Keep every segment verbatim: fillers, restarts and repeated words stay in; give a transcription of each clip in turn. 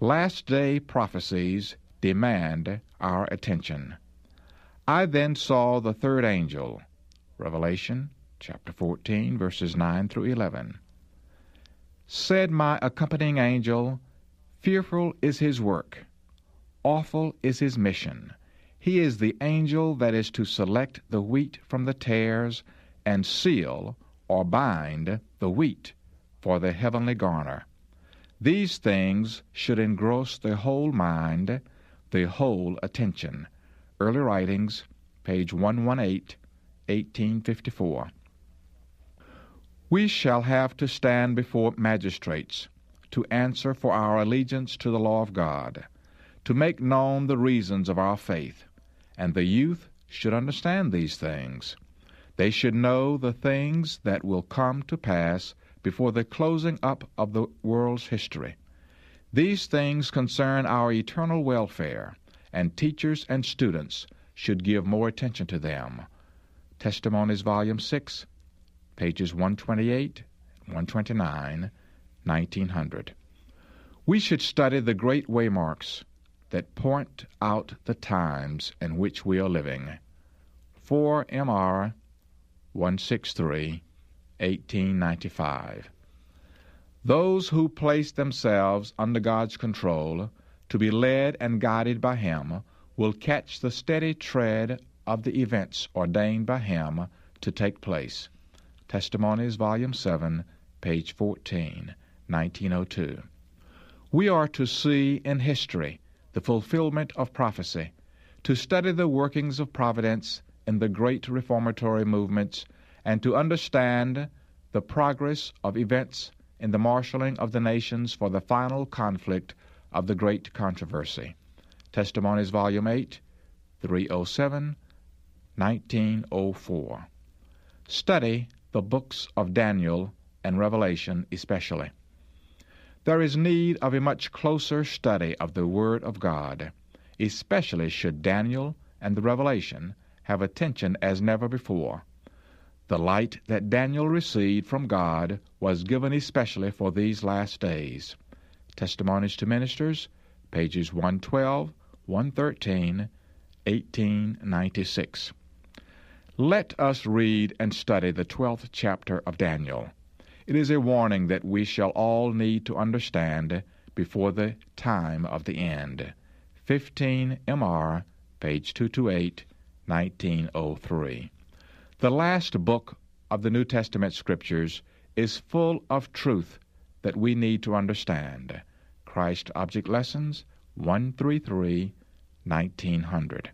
Last-day prophecies demand our attention. I then saw the third angel, Revelation chapter fourteen, verses nine through eleven. Said my accompanying angel, Fearful is his work, awful is his mission. He is the angel that is to select the wheat from the tares and seal or bind the wheat for the heavenly garner. These things should engross the whole mind, the whole attention. Early Writings, page one eighteen, eighteen fifty-four. We shall have to stand before magistrates to answer for our allegiance to the law of God, to make known the reasons of our faith, and the youth should understand these things. They should know the things that will come to pass before the closing up of the world's history. These things concern our eternal welfare, and teachers and students should give more attention to them. Testimonies, Volume six, pages one twenty-eight, one twenty-nine, nineteen hundred. We should study the great waymarks that point out the times in which we are living. four M R one sixty-three, eighteen ninety-five. Those who place themselves under God's control to be led and guided by Him will catch the steady tread of the events ordained by Him to take place. Testimonies, Volume seven, page fourteen, nineteen oh two. We are to see in history the fulfillment of prophecy, to study the workings of providence in the great reformatory movements, and to understand the progress of events in the marshaling of the nations for the final conflict of the great controversy. Testimonies, Volume eight, three oh seven, nineteen oh four. Study the books of Daniel and Revelation especially. There is need of a much closer study of the Word of God, especially should Daniel and the Revelation have attention as never before. The light that Daniel received from God was given especially for these last days. Testimonies to Ministers, pages one twelve, one thirteen, eighteen ninety-six. Let us read and study the twelfth chapter of Daniel. It is a warning that we shall all need to understand before the time of the end. fifteen M R, page two twenty-eight, nineteen oh three. The last book of the New Testament Scriptures is full of truth that we need to understand. Christ Object Lessons, one thirty-three, nineteen hundred.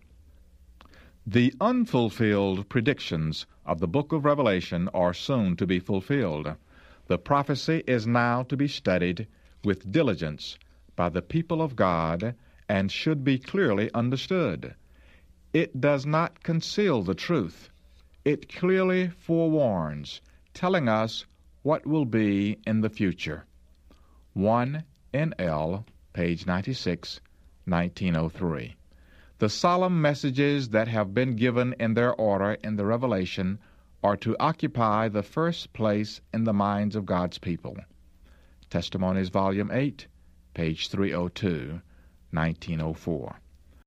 The unfulfilled predictions of the book of Revelation are soon to be fulfilled. The prophecy is now to be studied with diligence by the people of God and should be clearly understood. It does not conceal the truth. It clearly forewarns, telling us what will be in the future. one N L, page ninety-six, nineteen oh three. The solemn messages that have been given in their order in the Revelation are to occupy the first place in the minds of God's people. Testimonies, Volume eight, page three oh two, nineteen oh four.